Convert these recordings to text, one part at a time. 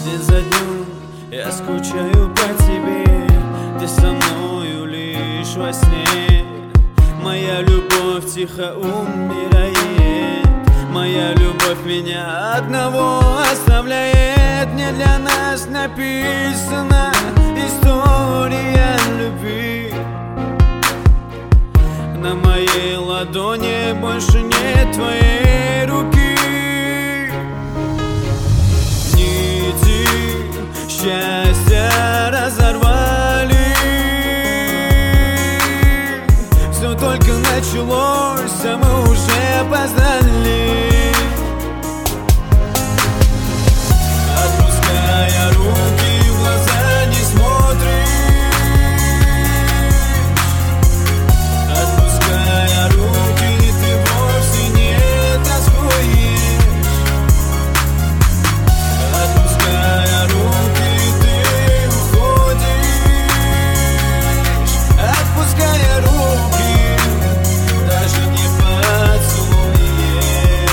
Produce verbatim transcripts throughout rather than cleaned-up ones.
День за днем я скучаю по тебе, ты со мною лишь во сне. Моя любовь тихо умирает, моя любовь меня одного оставляет. Не для нас написана история любви. На моей ладони больше нет твоей руки. Нити счастья разорвали, все только началось, а мы уже опоздали. Отпуская руки, в глаза не смотришь. Отпуская руки, ты вовсе не тоскуешь. Отпуская руки, ты уходишь. Отпуская руки, даже не поцелуешь.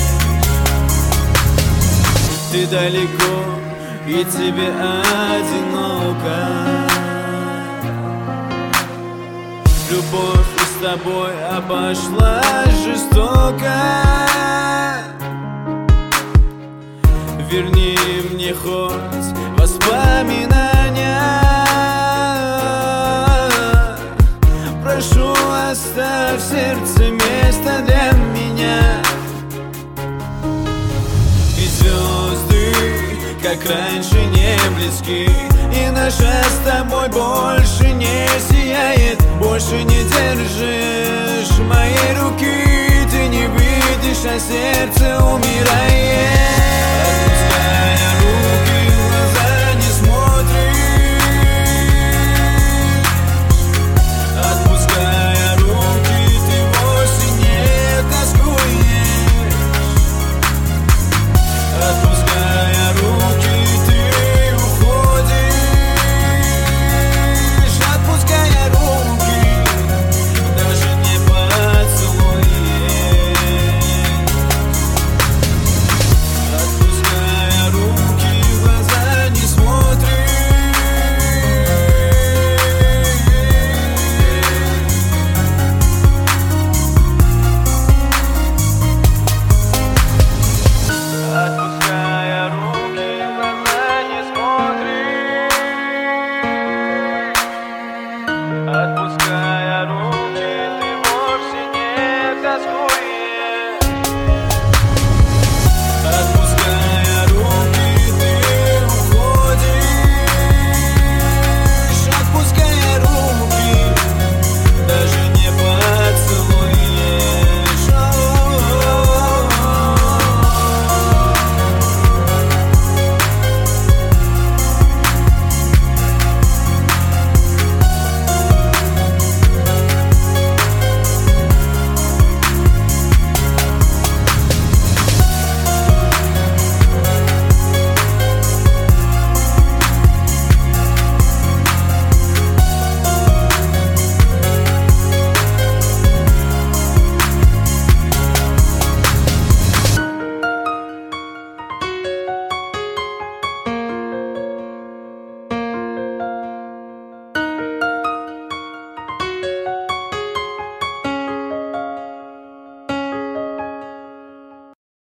Ты далеко, и тебе одиноко. Любовь с тобой обошлась жестоко. Верни мне хоть воспоминания. Прошу, оставь в сердце место для меня. И звезды, как раньше, не близки, и наша с тобой больше не сияет. Больше не держишь моей руки, ты не видишь, а сердце умирает.